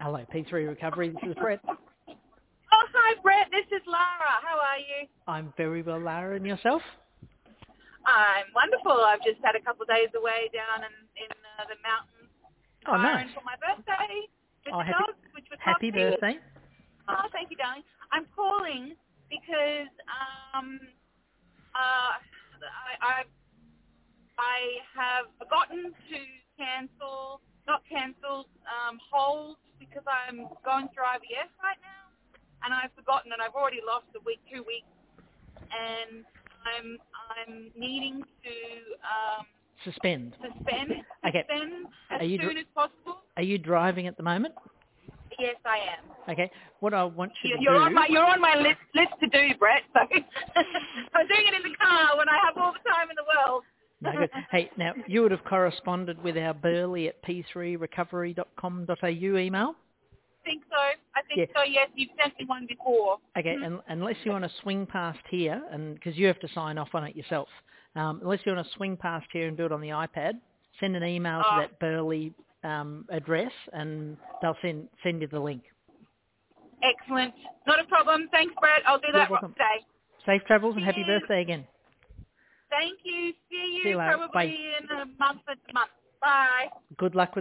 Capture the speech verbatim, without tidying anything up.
Hello, P three Recovery. This is Brett. Oh, hi, Brett. This is Lara. How are you? I'm very well, Lara. And yourself? I'm wonderful. I've just had a couple of days away down in, in uh, the mountains. Oh, nice. For my birthday with Oh, the happy, dogs, which was happy lovely. birthday. Oh, thank you, darling. I'm calling because um, uh, I, I, I have forgotten to cancel, not cancel, um, hold because I'm going through I V F right now. And I've forgotten, and I've already lost a week, two weeks, and I'm I'm needing to um, Suspend. suspend, Okay. suspend as Are you soon dr- as possible. Are you driving at the moment? Yes, I am. Okay. What I want you You- to You're do... on my you're on my list list to do, Brett. So I'm doing it in the car when I have all the time in the world. No, good. Hey, now, you would have corresponded with our Burley at p three recovery dot com dot a u email? I think so. I think Yeah. so. Yes, you've sent me one before. Okay, Mhm. and unless you want to swing past here, and because you have to sign off on it yourself, um, unless you want to swing past here and do it on the iPad, send an email to Oh, that Burley um, address, and they'll send send you the link. excellent. Not a problem. Thanks, Brett. I'll do You're that welcome. today. Safe travels and happy Cheers. birthday again. Thank you. See See you you later. probably Bye. in a month, a month. Bye. Good luck with